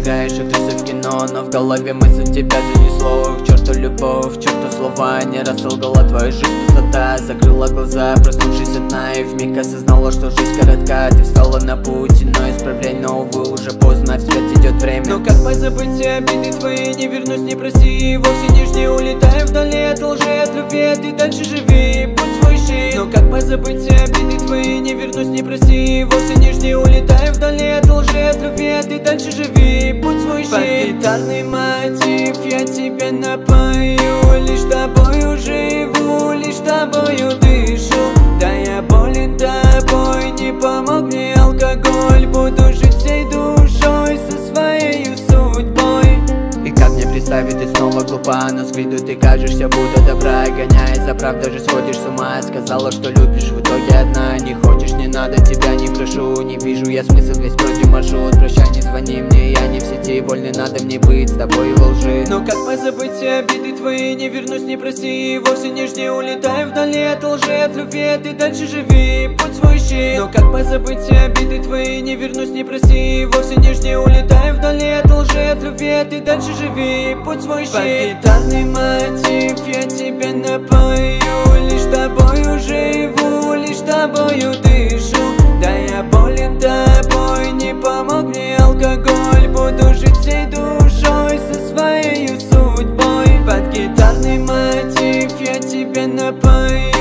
играешь актрисы в кино, но в голове мысль тебя занесло. К черту любовь, к черту слова, не раз солгала твоя жизнь пустота. Закрыла глаза, проснувшись от сна, и вмиг осознала, что жизнь коротка. Ты встала на путь, но исправлять, но увы уже поздно, вспять идет время. Но как позабыть все обиды твои, не вернусь, не прости, и вовсе не жди, улетай вдали от лжи, от любви, ты дальше живи, путь свой ищи. Но как позабыть все обиды твои, не вернусь, не прости, и вовсе не жди, улетай вдали от лжи, от любви, ты дальше живи, путь свой ищи. Под гитарный мотив я тебе напою, лишь тобою живу, лишь тобою дышу. Да я болен тобой, не помог мне алкоголь, буду жить всей душой со своей судьбой. И как мне представить, ты снова глупа, но с виду ты кажешься будто добра. Гоняясь за правдой же сходишь с ума, сказала, что любишь, в итоге одна. Не хочешь, не надо, тебя не прошу, не вижу я смысл, весь против маршрут. Прощай, не звони мне, я не в сети, больно надо мне быть с тобой во лжи. Но как позабыть все обиды твои, не вернусь, не прости, и вовсе не жди, улетай вдали от лжи, от любви, ты дальше живи, путь свой ищи. Но как позабыть все обиды твои, не вернусь, не прости, и вовсе не жди, улетай вдали от лжи, от любви, ты дальше живи, путь свой ищи. Под гитарный мотив я тебе напою, лишь тобою живу, лишь тобою дышу. Да я болен тобой, не помог мне алкоголь, буду жить всей душой со своей судьбой. Под гитарный мотив я тебе напою.